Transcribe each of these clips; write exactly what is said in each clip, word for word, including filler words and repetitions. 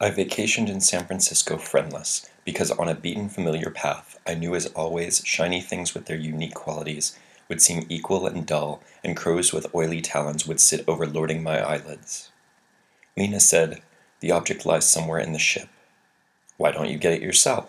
I vacationed in San Francisco friendless, because on a beaten familiar path, I knew as always shiny things with their unique qualities would seem equal and dull, and crows with oily talons would sit overlording my eyelids. Lena said, "The object lies somewhere in the ship. Why don't you get it yourself?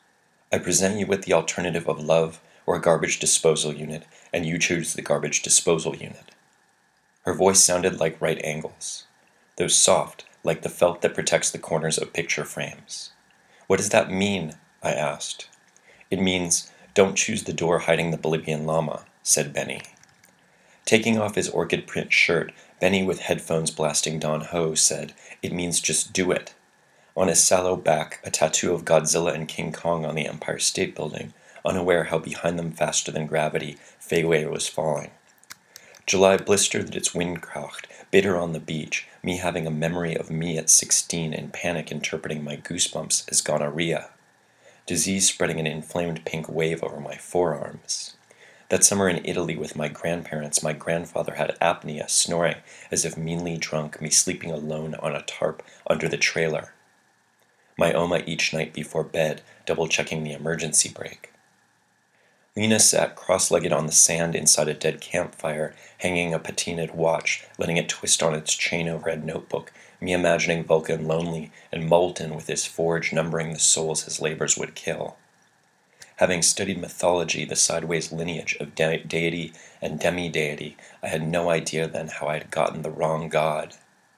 I present you with the alternative of love or a garbage disposal unit, and you choose the garbage disposal unit." Her voice sounded like right angles, though soft, like the felt that protects the corners of picture frames. "What does that mean?" I asked. "It means, don't choose the door hiding the Bolivian llama," said Benny. Taking off his orchid print shirt, Benny with headphones blasting Don Ho said, "It means just do it." On his sallow back, a tattoo of Godzilla and King Kong on the Empire State Building, unaware how behind them faster than gravity, Fegway was falling. July blistered its windkracht, bitter on the beach, me having a memory of me at sixteen in panic interpreting my goosebumps as gonorrhea. Disease spreading an inflamed pink wave over my forearms. That summer in Italy with my grandparents, my grandfather had apnea, snoring as if meanly drunk, me sleeping alone on a tarp under the trailer. My Oma each night before bed, double-checking the emergency brake. Lena sat cross-legged on the sand inside a dead campfire, hanging a patinaed watch, letting it twist on its chain over a notebook, me imagining Vulcan lonely and molten with his forge numbering the souls his labors would kill. Having studied mythology, the sideways lineage of de- deity and demi-deity, I had no idea then how I had gotten the wrong god.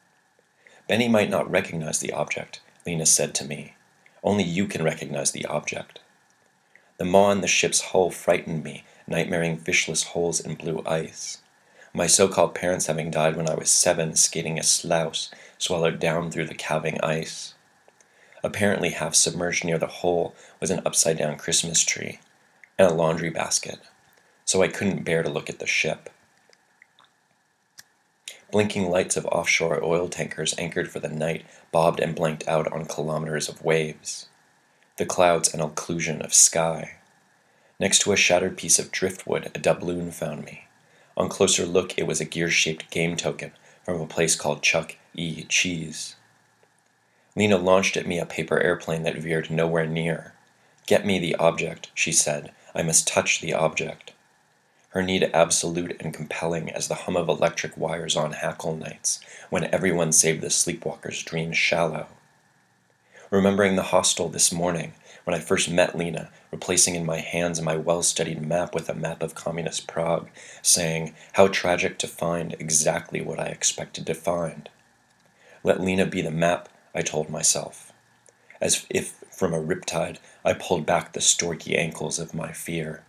"Benny might not recognize the object," Lena said to me. "Only you can recognize the object." The maw in the ship's hull frightened me, nightmaring fishless holes in blue ice. My so-called parents having died when I was seven, skating a slouse, swallowed down through the calving ice. Apparently half submerged near the hull was an upside-down Christmas tree, and a laundry basket, so I couldn't bear to look at the ship. Blinking lights of offshore oil tankers anchored for the night bobbed and blanked out on kilometers of waves. The clouds an occlusion of sky. Next to a shattered piece of driftwood, a doubloon found me. On closer look, it was a gear-shaped game token from a place called Chuck E. Cheese. Lena launched at me a paper airplane that veered nowhere near. "Get me the object," she said. "I must touch the object." Her need absolute and compelling as the hum of electric wires on hackle nights, when everyone save the sleepwalkers dreamed shallow. Remembering the hostel this morning, when I first met Lena, replacing in my hands my well-studied map with a map of communist Prague, saying, "How tragic to find exactly what I expected to find." Let Lena be the map, I told myself. As if from a riptide, I pulled back the storky ankles of my fear.